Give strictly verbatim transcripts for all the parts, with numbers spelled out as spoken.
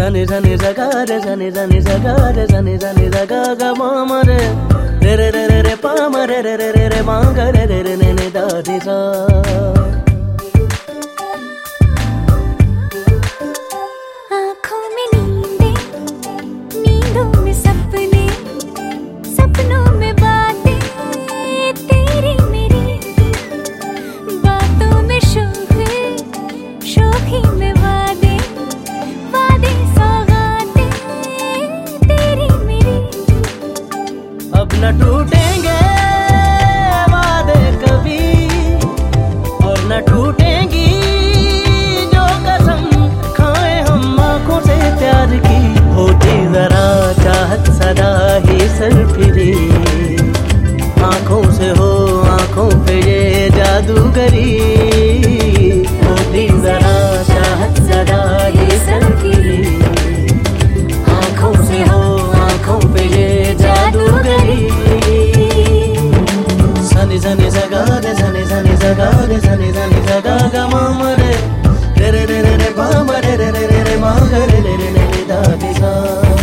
Zani zani zaga re zani zani zaga re zani zani zaga ga ma ma re re re re re re pa ma re re re re re ma ga re re re ne ne da di sa. आँखों में नींदें, नींदों में सपने, सपनों में बातें तेरी मेरी, बातों में शोखे, शोखी में वादे, वादे सौगातें तेरी मेरी। अब न टूटेंगे वादे कभी और न टूटेंगी जो कसम खाए हम आंखों से प्यार की। होती जरा चाहत सदा ही सरफिरी, आंखों से हो आंखों पे ये जादूगरी। होती जरा चाहत सदा ही सरफिरी, आंखों से हो आंखों पे ये जादूगरी। Zani zani zaga re zani zani zaga re zani zani zaga ga ma ma re re re re re re pa ma re re re re re ma ga re re re re re da di sa.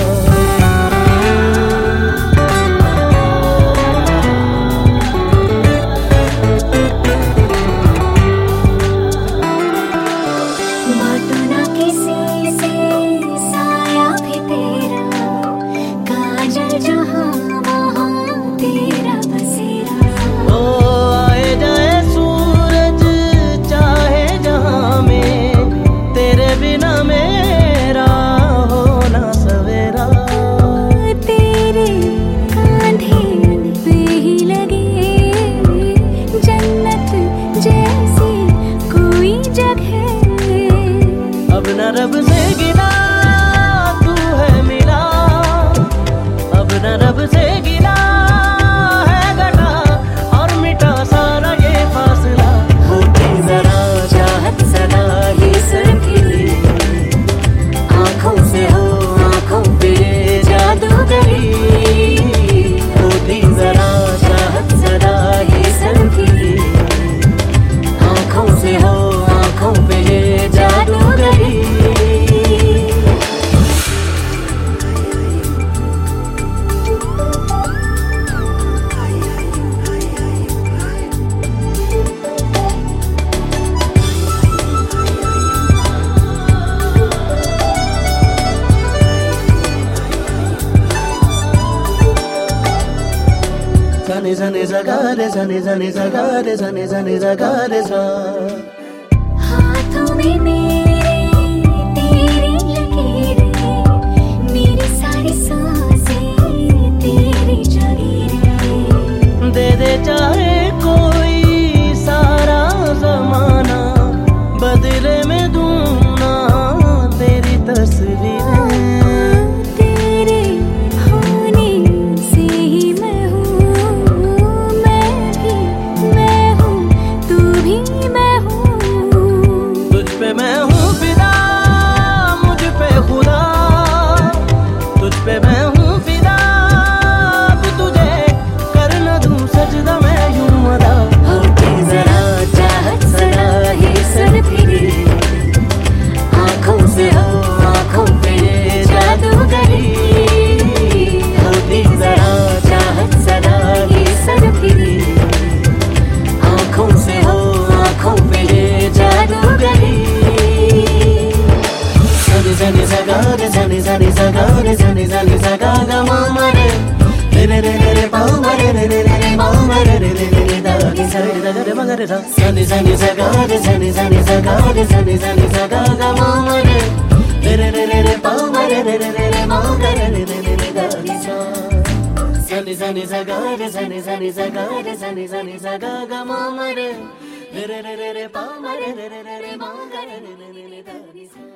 बाटो ना किसी से साया भी तेरा, काजल जहाँ वहाँ तेरा बसेरा। ओ आए जाए सूरज चाहे जहाँ में, तेरे बिना मेरा होना सवेरा। तेरे कांधे पे ही लगे जन्नत जैसी कोई जगह। अब न रब से गिला तू है मिला, अब न रब से गिला है घटा और मिटा सारा ये फासला। होती जरा चाहत सदा ही सरफिरी, आंखों से हो आंखों पे ये जादूगरी। होती जरा चाहत सदा ही सरफिरी, आंखों से हो आंखों पे ये जादूगरी। Zani zani zaga re zani zani zaga re zani zani zaga re sa. हाथों में मेरे तेरी लकीरें, मेरी सारी सांसें तेरी जागीरें। दे दे चाहे कोई सारा जमाना, बदले में दूंगा तेरी तस्वीरें। तेरे होने से ही मैं हूँ, मैं भी मैं हूँ, तू भी मैं हूँ। तुझ पे मैं हूँ फिदा, मुझ पे खुदा, तुझ पे मैं हूँ फिदा, अब तुझे कर न दूँ सजदा मैं यूं अदा। होती जरा चाहत सदा ही सरफिरी, आंखों से हो आंखों पे ये जादूगरी। होती जरा चाहत सदा ही सरफिरी, आंखों से हो आंखों पे ये जादूगरी। Zani zani zaga re zani zani zaga re zani zani zaga ga ma ma re re re re re re pa ma re re re re re ma ma re re re re re da di sa re da re ma ga re da. Zani zani zaga re zani zani zaga re zani zani zaga ga ma ma re re re re re re pa ma re re re re re ma ga re re re re re da di sa. Zani zani zaga re zani zani zaga re zani zani zaga ga ma ma re re re re re re pa ma re re re re re ma ga re re re re re da di sa.